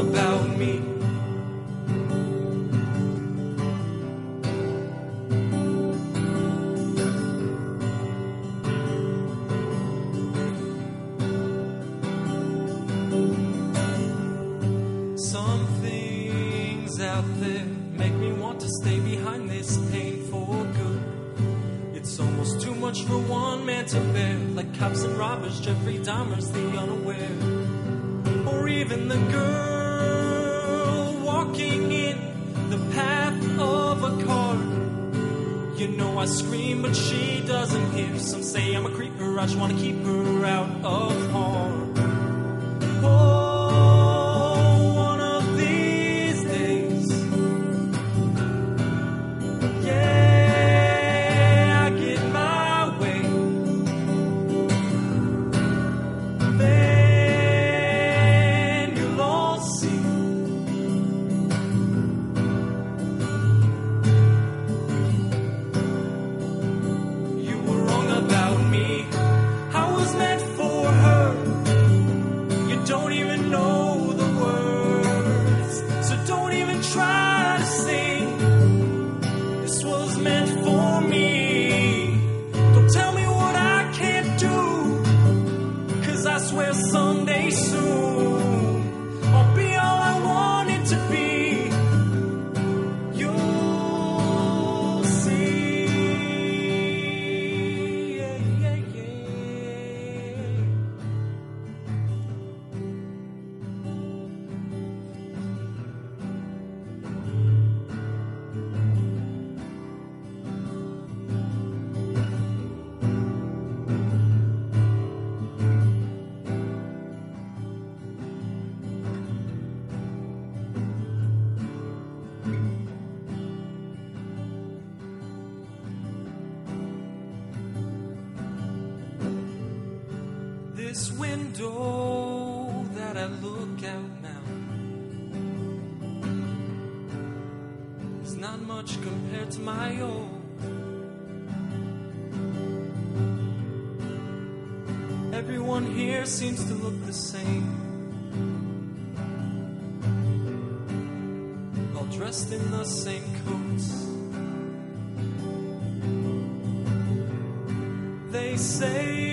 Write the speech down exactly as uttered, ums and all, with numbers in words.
about me. Some things out there make me want to stay behind this pain for good. It's almost too much for one man to bear, like cops and robbers, Jeffrey Dahmer's the unaware. Or even the girl walking in the path of a car. You know I scream but she doesn't hear. Some say I'm a creeper, I just want to keep her out of harm. Oh, this window that I look out now is not much compared to my own. Everyone here seems to look the same, all dressed in the same coats. They say